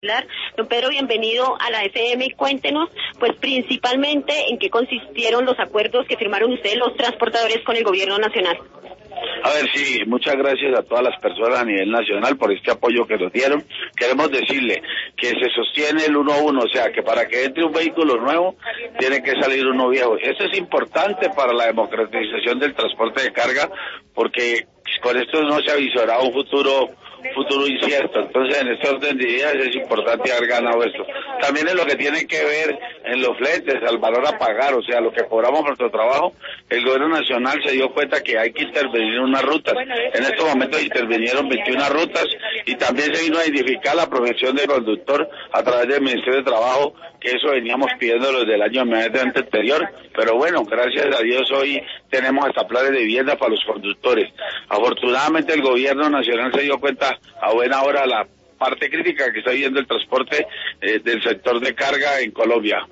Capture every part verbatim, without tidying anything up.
Don Pedro, bienvenido a la F M y cuéntenos, pues principalmente en qué consistieron los acuerdos que firmaron ustedes, los transportadores, con el gobierno nacional. A ver, sí, muchas gracias a todas las personas a nivel nacional por este apoyo que nos dieron. Queremos decirle que se sostiene el uno a uno, o sea, que para que entre un vehículo nuevo, tiene que salir uno viejo. Esto es importante para la democratización del transporte de carga, porque con esto no se avisoraba un futuro futuro incierto. Entonces, en este orden de ideas es importante haber ganado esto. También es lo que tiene que ver en los fletes, al valor a pagar, o sea, lo que cobramos por nuestro trabajo. El gobierno nacional se dio cuenta que hay que intervenir en unas rutas. En estos momentos intervinieron veintiuna rutas y también se vino a identificar la profesión del conductor a través del Ministerio de Trabajo, que eso veníamos pidiendo desde el año inmediatamente anterior, pero bueno, gracias a Dios hoy tenemos hasta planes de vivienda para los conductores. Afortunadamente el gobierno nacional se dio cuenta a buena hora la parte crítica que está viviendo el transporte eh, del sector de carga en Colombia.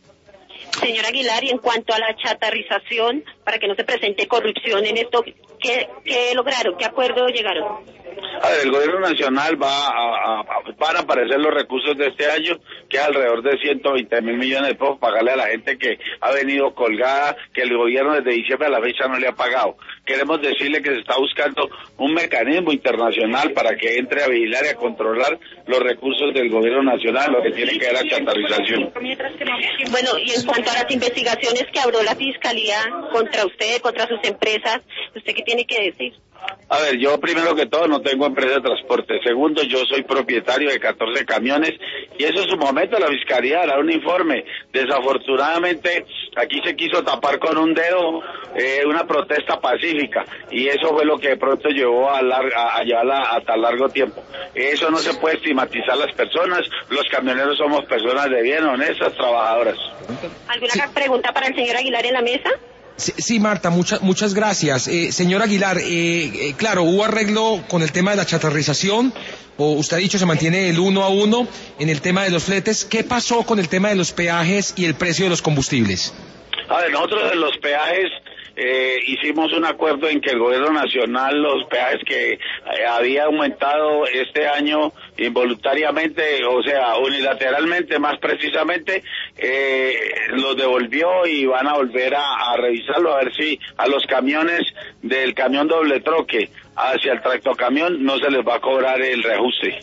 Señor Aguilar, y en cuanto a la chatarrización, para que no se presente corrupción en esto, ¿qué, qué lograron? ¿Qué acuerdo llegaron? A ver, el gobierno nacional va a, a, van a aparecer los recursos de este año, que es alrededor de ciento veinte mil millones de pesos, pagarle a la gente que ha venido colgada, que el gobierno desde diciembre a la fecha no le ha pagado. Queremos decirle que se está buscando un mecanismo internacional para que entre a vigilar y a controlar los recursos del gobierno nacional, lo que tiene que ver la chatarrización. Bueno, y en cuanto a las investigaciones que abrió la Fiscalía contra usted, contra sus empresas, ¿usted qué tiene que decir? A ver, yo primero que todo no tengo empresa de transporte. Segundo, yo soy propietario de catorce camiones y eso en su momento la Fiscalía hará un informe. Desafortunadamente aquí se quiso tapar con un dedo eh, una protesta pacífica y eso fue lo que de pronto llevó a, larga, a llevarla a tan largo tiempo. Eso no se puede estigmatizar a las personas. Los camioneros somos personas de bien, honestas, trabajadoras. ¿Alguna sí. pregunta para el señor Aguilar en la mesa? Sí, sí, Marta, muchas muchas gracias. Eh, señor Aguilar, eh, eh, claro, hubo arreglo con el tema de la chatarrización, o usted ha dicho se mantiene el uno a uno en el tema de los fletes. ¿Qué pasó con el tema de los peajes y el precio de los combustibles? A ver, nosotros en los peajes eh, hicimos un acuerdo en que el gobierno nacional, los peajes que eh, había aumentado este año involuntariamente, o sea, unilateralmente más precisamente, eh, los devolvió y van a volver a, a revisarlo, a ver si a los camiones del camión doble troque hacia el tractocamión no se les va a cobrar el reajuste.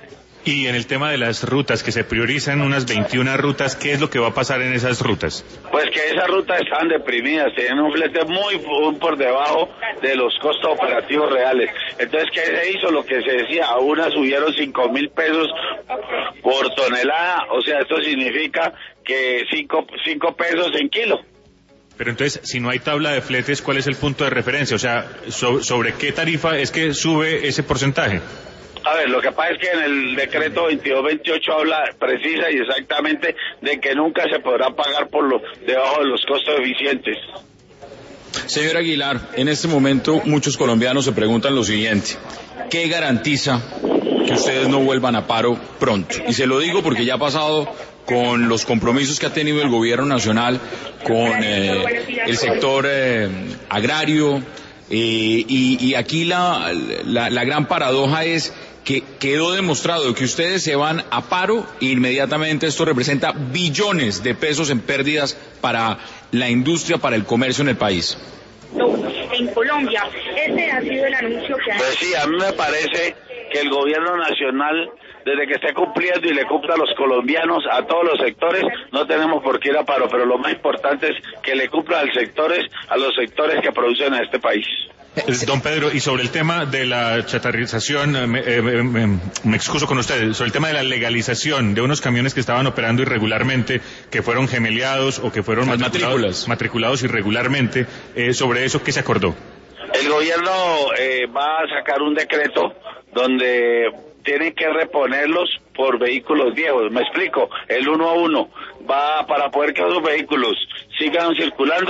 Y en el tema de las rutas, que se priorizan unas veintiuna rutas, ¿qué es lo que va a pasar en esas rutas? Pues que esas rutas están deprimidas, tienen un flete muy, muy por debajo de los costos operativos reales. Entonces, ¿qué se hizo? Lo que se decía, a una subieron cinco mil pesos por tonelada, o sea, esto significa que cinco, cinco pesos en kilo. Pero entonces, si no hay tabla de fletes, ¿cuál es el punto de referencia? O sea, so, ¿sobre qué tarifa es que sube ese porcentaje? A ver, lo que pasa es que en el decreto veintidós veintiocho habla precisa y exactamente de que nunca se podrá pagar por lo debajo de los costos eficientes. Señor Aguilar, en este momento muchos colombianos se preguntan lo siguiente: ¿qué garantiza que ustedes no vuelvan a paro pronto? Y se lo digo porque ya ha pasado con los compromisos que ha tenido el gobierno nacional con eh, el sector eh, agrario, eh, y, y aquí la, la, la gran paradoja es que quedó demostrado que ustedes se van a paro e inmediatamente esto representa billones de pesos en pérdidas para la industria, para el comercio en el país. En Colombia, ese ha sido el anuncio que ha... Pues sí, a mí me parece que el gobierno nacional, desde que esté cumpliendo y le cumpla a los colombianos, a todos los sectores, no tenemos por qué ir a paro, pero lo más importante es que le cumpla a los sectores, a los sectores que producen a este país. Don Pedro, y sobre el tema de la chatarrización, me, eh, me, me excuso con ustedes, sobre el tema de la legalización de unos camiones que estaban operando irregularmente, que fueron gemeleados o que fueron matriculados, matriculados irregularmente, eh, sobre eso, ¿qué se acordó? El gobierno eh, va a sacar un decreto donde tienen que reponerlos por vehículos viejos. Me explico, el uno a uno va para poder que esos vehículos sigan circulando,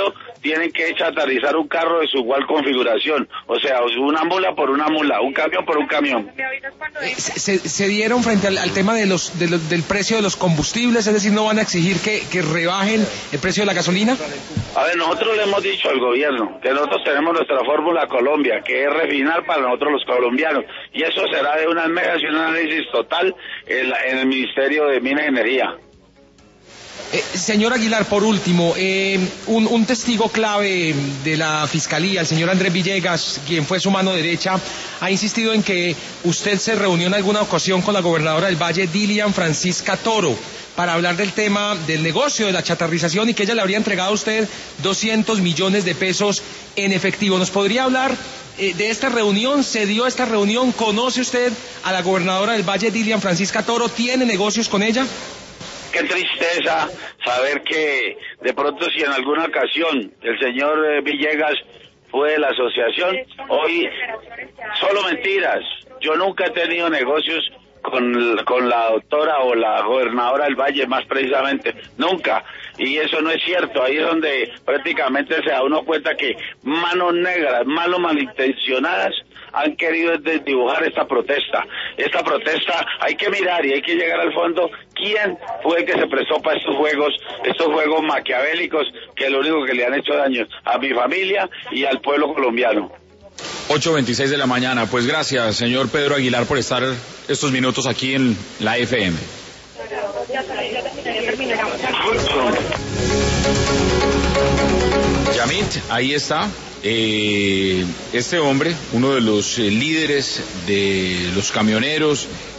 tienen que chatarrizar un carro de su igual configuración, o sea, una mula por una mula, un camión por un camión. Eh, se, se dieron frente al, al tema de los, de los del precio de los combustibles, es decir, no van a exigir que, que rebajen el precio de la gasolina. A ver, nosotros le hemos dicho al gobierno que nosotros tenemos nuestra fórmula Colombia, que es refinar para nosotros los colombianos, y eso será de unas megas y un análisis total en, la, en el Ministerio de Minas y Energía. Eh, señor Aguilar, por último, eh, un, un testigo clave de la Fiscalía, el señor Andrés Villegas, quien fue su mano derecha, ha insistido en que usted se reunió en alguna ocasión con la gobernadora del Valle, Dilian Francisca Toro, para hablar del tema del negocio de la chatarrización y que ella le habría entregado a usted doscientos millones de pesos en efectivo. ¿Nos podría hablar eh, de esta reunión? ¿Se dio esta reunión? ¿Conoce usted a la gobernadora del Valle, Dilian Francisca Toro? ¿Tiene negocios con ella? Qué tristeza saber que de pronto si en alguna ocasión el señor Villegas fue de la asociación, hoy solo mentiras. Yo nunca he tenido negocios con, con la doctora o la gobernadora del Valle, más precisamente, nunca. Y eso no es cierto, ahí es donde prácticamente se da uno cuenta que manos negras, malos malintencionadas, han querido desdibujar esta protesta. Esta protesta hay que mirar y hay que llegar al fondo quién fue el que se prestó para estos juegos, estos juegos maquiavélicos que es lo único que le han hecho daño a mi familia y al pueblo colombiano. ocho veintiséis de la mañana, pues gracias señor Pedro Aguilar por estar estos minutos aquí en la F M. Yamit, ahí está. Eh, este hombre, uno de los eh, líderes de los camioneros